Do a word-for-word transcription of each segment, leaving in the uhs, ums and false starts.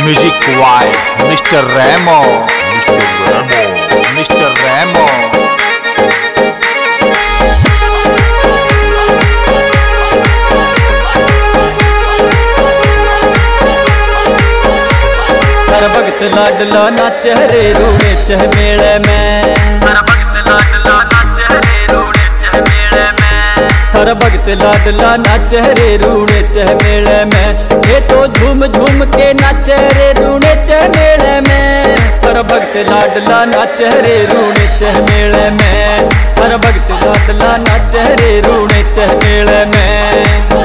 Music by mister Remo mister Remo mister Remo. हर भगत लाडला नाच रे रूणे चह मेले में, हर भगत लाडला नाच रे रूणे चह मेले में, हर भगत लाडला नाच रे रूणे चह मेले में। ये तो झूम झूम के नाच रे रूणे चह मेले में, हर भगत लाडला नाच रे रूणे चह मेले में, हर भगत लाडला नाच रे रूणे चह मेले में।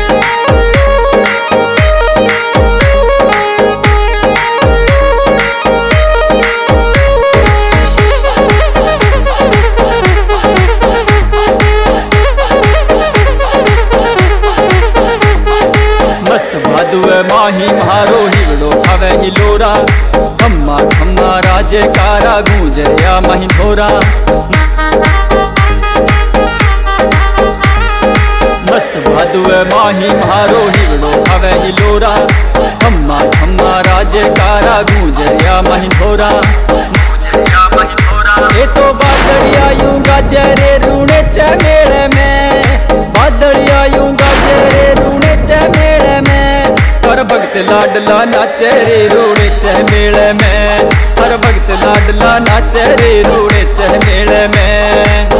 मस्त भादुए माही मारो हिवड़ो खावे हिलोरा, खम्मा खम्मा राजे कारा गूंजया माही धोरा। मस्त भादुए माही मारो हिवड़ो खावे हिलोरा, खम्मा खम्मा राजे कारा गूंजया माही धोरा। ये तो बादलिया यूं गाजे रे रूणे च मेले में, बादलिया यूं गाजे रे रूणे च मेले में। हर भगत लाडला नाच रे रूणे च मेले में, हर भगत लाडला नाच रे रूणे च मेले में।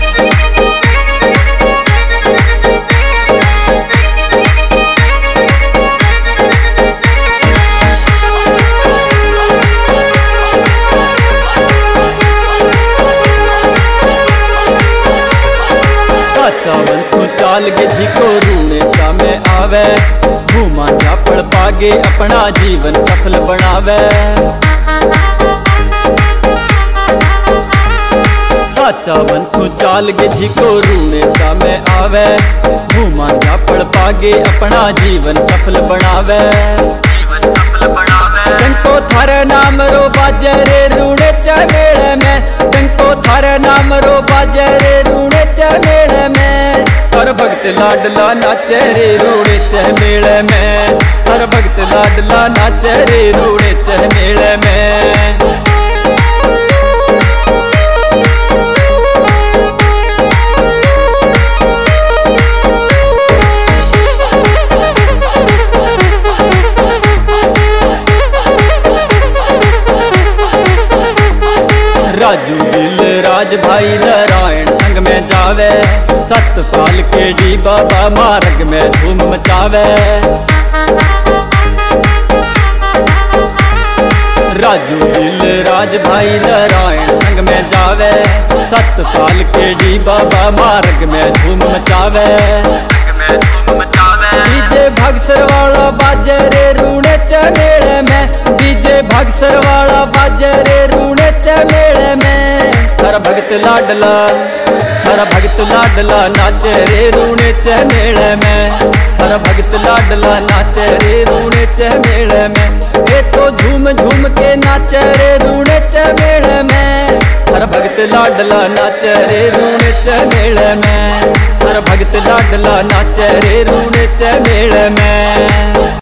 चावल सु चाल के झिको रूणे चा में आवे, घूमा झापड़ पागे अपना जीवन सफल बनावे। साचा बंसु चाल के झिको रूणे चा में आवे, घूमा झापड़ पागे अपना जीवन सफल बनावे। टंको थारे नाम रो बाजे रे रूणे च मेले में, टंको थारे नाम रो बाजे रे रूणे च मेले में। हर भगत लाडला नाच रे रूणे च मेले में, हर भगत लाडला नाच रे रूणे च मेले में। राजू दिल राज भाई नारायण संग में जावे, सत साल के डी बाबा मार्ग में धूम मचावे। राजू दिल राज भाई नारायण संग में जावे, सत साल के डी बाबा मार्ग में धूम मचावे। डीजे भगसर वाला बाजे रे रूणे च मेले में, डीजे भगसर वाला बाजे रे रूणे च मेले में। हर भगत लाडला हर भगत लाडला नाच रे रूणे च मेले में, हर भगत लाडला नाच रे रूणे च मेले में। ये तो झूम झूम के नाच रे रूणे च मेले में, हर भगत लाडला नाच रे रूणे च मेले में, हर भगत लाडला नाच रे रूणे च मेले में।